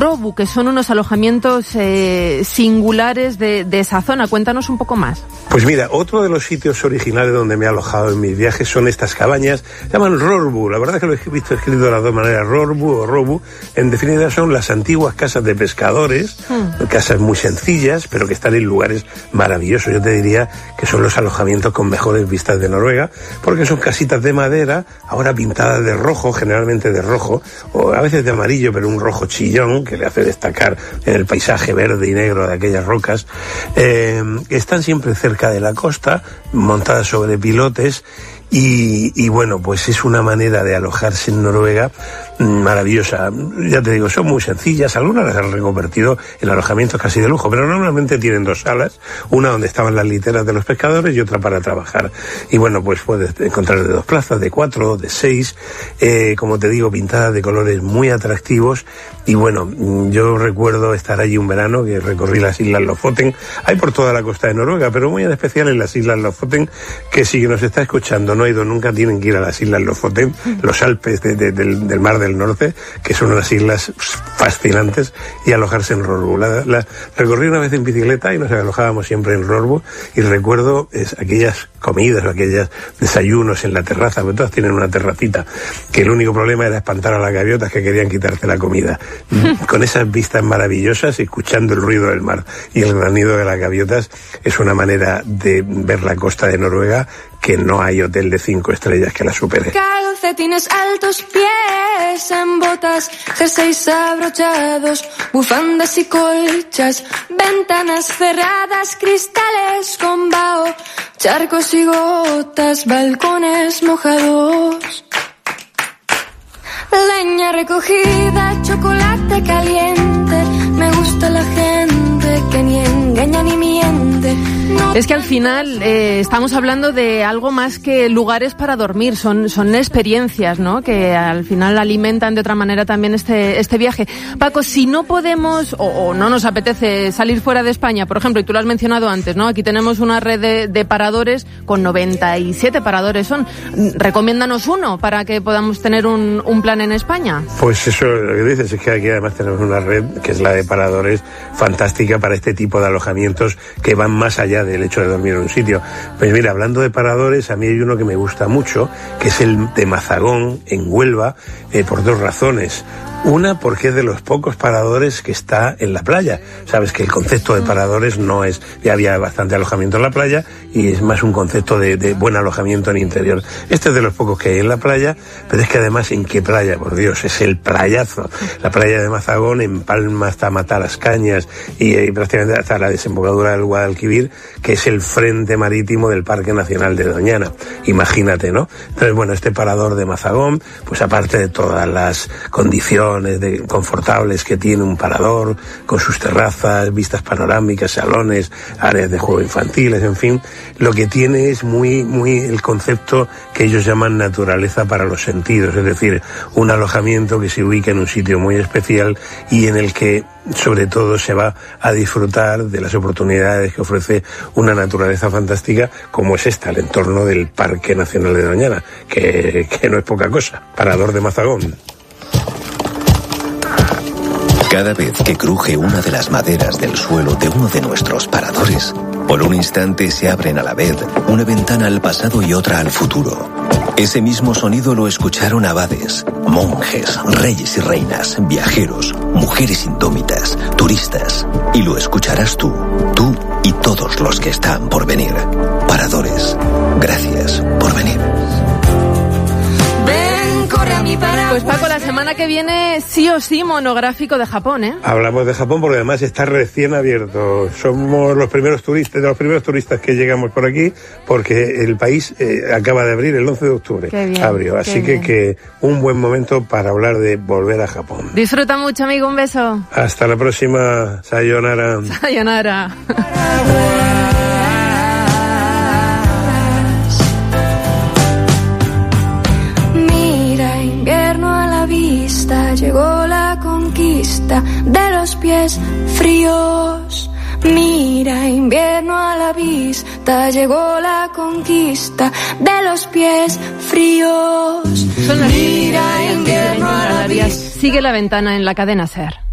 Robu, que son unos alojamientos singulares de esa zona. Cuéntanos un poco más. Pues mira, otro de los sitios originales donde me he alojado en mis viajes son estas cabañas, se llaman Rorbu. La verdad es que lo he visto escrito de las dos maneras, Rorbu o Robu. En definitiva son las antiguas casas de pescadores, casas muy sencillas, pero que están en lugares maravillosos. Yo te diría que son los alojamientos con mejores vistas de Noruega, porque son casitas de madera, ahora pintadas de rojo, generalmente de rojo, o a veces de amarillo, pero un rojo chillón, que le hace destacar en el paisaje verde y negro de aquellas rocas. Están siempre cerca de la costa, montadas sobre pilotes, y bueno, pues es una manera de alojarse en Noruega maravillosa. Ya te digo, son muy sencillas, algunas las han reconvertido en alojamientos casi de lujo, pero normalmente tienen dos salas, una donde estaban las literas de los pescadores y otra para trabajar. Y bueno, pues puedes encontrar de 2 plazas, de 4, de 6, como te digo, pintadas de colores muy atractivos. Y bueno, yo recuerdo estar allí un verano que recorrí las Islas Lofoten. Hay por toda la costa de Noruega, pero muy en especial en las Islas Lofoten, que si nos está escuchando no ha ido nunca, tienen que ir a las Islas Lofoten, los Alpes del Mar del Norte, que son unas islas fascinantes, y alojarse en Rorbu. La recorrí una vez en bicicleta y nos alojábamos siempre en Rorbu, y recuerdo aquellas comidas o aquellos desayunos en la terraza, porque todas tienen una terracita, que el único problema era espantar a las gaviotas que querían quitarte la comida. Con esas vistas maravillosas, escuchando el ruido del mar y el granido de las gaviotas, es una manera de ver la costa de Noruega que no hay hotel de 5 estrellas que la supere. Calcetines altos, pies en botas, jerseys abrochados, bufandas y colchas, ventanas cerradas, cristales con vaho, charcos y gotas, balcones mojados. Leña recogida, chocolate caliente, me gusta la gente que ni engaña ni miente. No. Es que al final estamos hablando de algo más que lugares para dormir, son experiencias, ¿no? Que al final alimentan de otra manera también este viaje. Paco, si no podemos o no nos apetece salir fuera de España, por ejemplo, y tú lo has mencionado antes, ¿no? Aquí tenemos una red de paradores con 97 paradores. Recomiéndanos uno para que podamos tener un plan en España. Pues eso, lo que dices es que aquí además tenemos una red que es la de paradores fantástica para este tipo de alojamientos que van más allá del hecho de dormir en un sitio. Pues mira, hablando de paradores, a mí hay uno que me gusta mucho, que es el de Mazagón, en Huelva, por 2 razones. Una, porque es de los pocos paradores que está en la playa. Sabes que el concepto de paradores no es... Ya había bastante alojamiento en la playa y es más un concepto de buen alojamiento en interior. Este es de los pocos que hay en la playa, pero es que además, ¿en qué playa? Por Dios, es el playazo. La playa de Mazagón, en Palma hasta Matalascañas y prácticamente hasta la desembocadura del Guadalquivir, que es el frente marítimo del Parque Nacional de Doñana. Imagínate, ¿no? Entonces, bueno, este parador de Mazagón, pues aparte de todas las condiciones confortables que tiene un parador, con sus terrazas, vistas panorámicas, salones, áreas de juego infantiles, en fin, lo que tiene es muy el concepto que ellos llaman naturaleza para los sentidos, es decir, un alojamiento que se ubica en un sitio muy especial y en el que sobre todo se va a disfrutar de las oportunidades que ofrece una naturaleza fantástica como es esta, el entorno del Parque Nacional de Doñana, que no es poca cosa. Parador de Mazagón. Cada vez que cruje una de las maderas del suelo de uno de nuestros paradores, por un instante se abren a la vez una ventana al pasado y otra al futuro. Ese mismo sonido lo escucharon abades, monjes, reyes y reinas, viajeros, mujeres indómitas, turistas. Y lo escucharás tú y todos los que están por venir. Paradores, gracias por venir. Pues Paco, la semana que viene sí o sí monográfico de Japón, ¿eh? Hablamos de Japón porque además está recién abierto. Somos los primeros turistas que llegamos por aquí porque el país acaba de abrir el 11 de octubre. Qué bien, abrió, así que un buen momento para hablar de volver a Japón. Disfruta mucho, amigo, un beso. Hasta la próxima, sayonara. Sayonara. Llegó la conquista de los pies fríos. Mira, invierno a la vista. Llegó la conquista de los pies fríos. Son las 10:20 a la vista. Sigue La Ventana en la cadena SER.